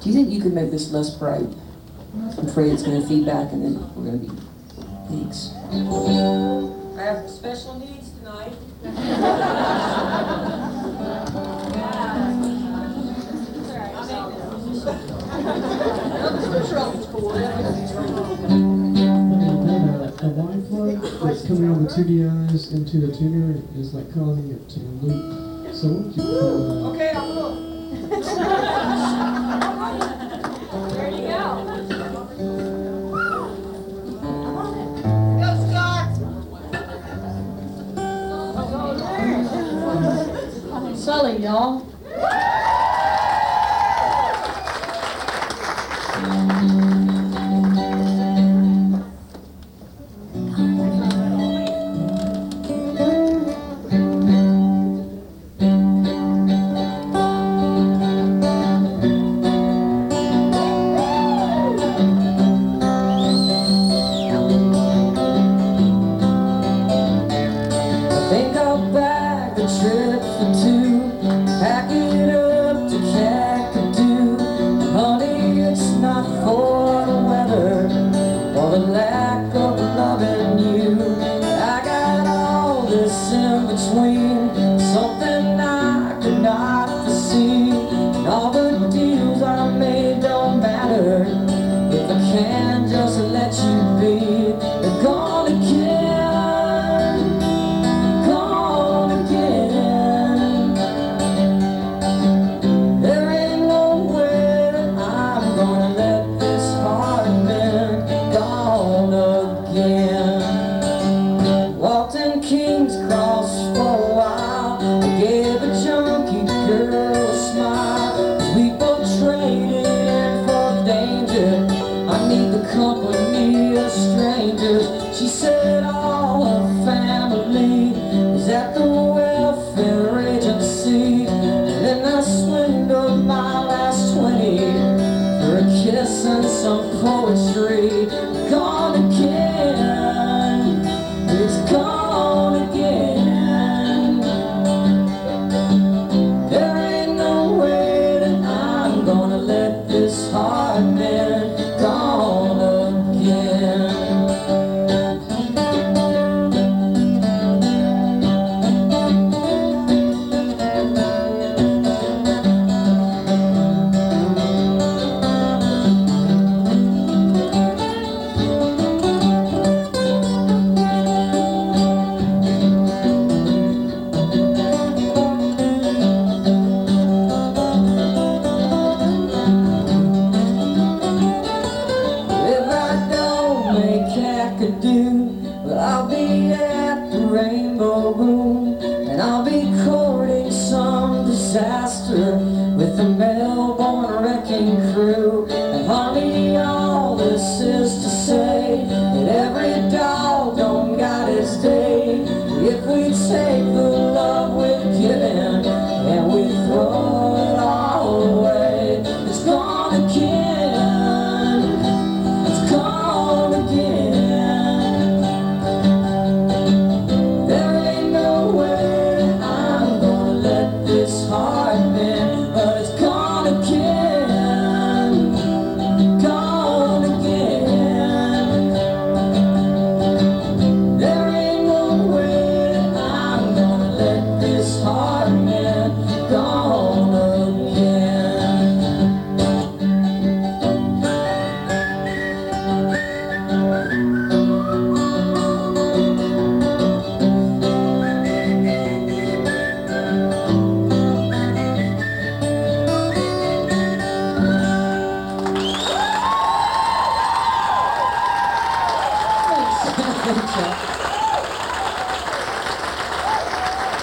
Do you think you could make this less bright? I'm afraid it's going to feed back and then we're going to be thanks. I have special needs tonight. A line plug that's coming on the 2DIs into the tuner is like causing it to loop. So what would you call that? Okay, I'll look. There you go. Go, Scott. Sully, y'all. Think I'll bag a trip for two, pack it up to Kakadu. Honey, it's not for the weather or the lack of loving you. I got all this in between, something I could not foresee. And all the deals I made don't matter if I can't just let you be. They're gone again. King's Cross for a while, I gave a junkie girl a smile. We both traded for danger. I need the company of strangers. She said all her family is at the welfare agency. And then I swindled my last 20 for a kiss and some poetry. Gone again, it's gone. Well, I'll be at the Rainbow Room, and I'll be courting some disaster with the Melbourne Wrecking Crew. And honey, all this is to say that every dog don't got his day. If we take the love we're given and we throw it all away, it's gone again, it's gone again.